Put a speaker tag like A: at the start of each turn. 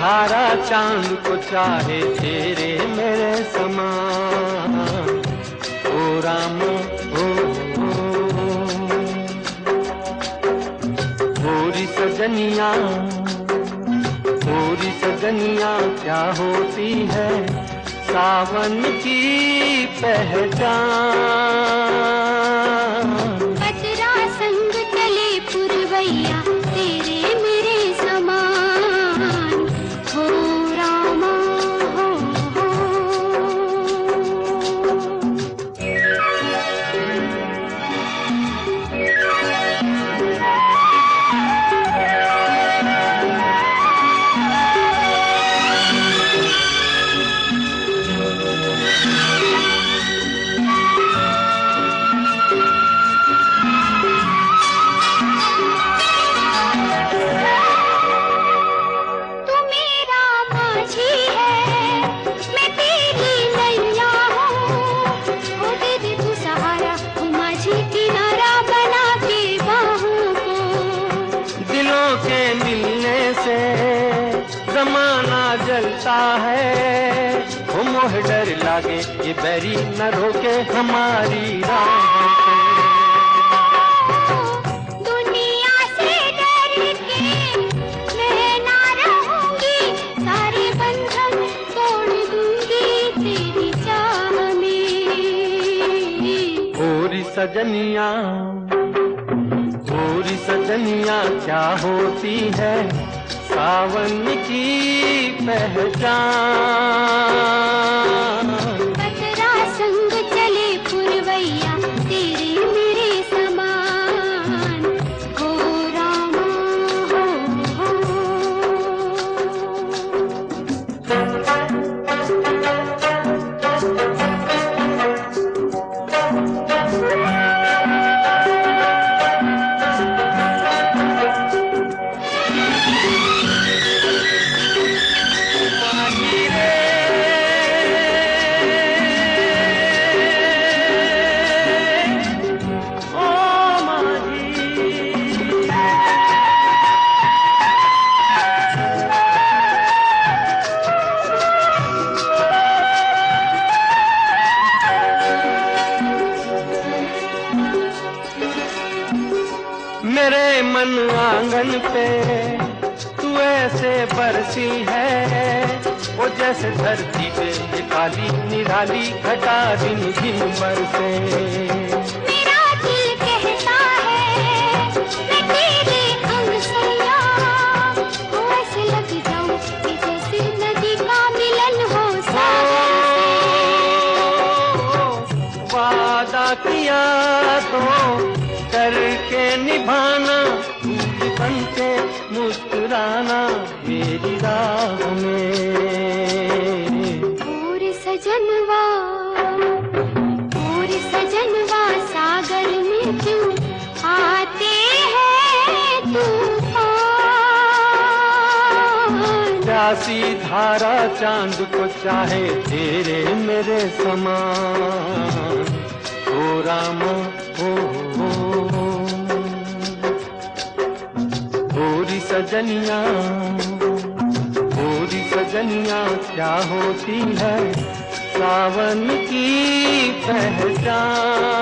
A: धारा चांद को चाहे तेरे मेरे समान। ओ राम ओ गोरी सजनिया, गोरी सजनिया क्या होती है सावन की पहचान।
B: बदरा संग चले पुरवैया तेरे मेरे समान। हो रामा हो,
A: जमाना जलता है। वो मोह डर लागे ये बैरी न रोके हमारी राह को।
B: दुनिया से डर के मैं ना रहूंगी, सारे बंधन तोड़ दूंगी तेरी चाह में।
A: गोरी सजनिया, गोरी सजनिया क्या होती है सावन की पहचान।
B: बदरा संग चले पुरवैया तेरे मेरे समान। हो रामा हो,
A: मेरे मन आंगन पे तू ऐसे बरसी है, वो जैसे धरती पे ये काली निराली घटा दिन दिन बरसे।
B: मेरा दिल कहता है मैं तेरे अंग सैया, वो ऐसे लग जाऊं कि जैसे नदी का मिलन हो सागर से।
A: वादा किया तो करके निभाना, फूल बन के मुस्कुराना मेरी राह में।
B: और सजनवा सागर में क्यों आते हैं तूफान।
A: प्यासी धारा चांद को चाहे तेरे मेरे समान। ओ रामा ओ गोरी सजनिया, गोरी सजनिया क्या होती है सावन की पहचान।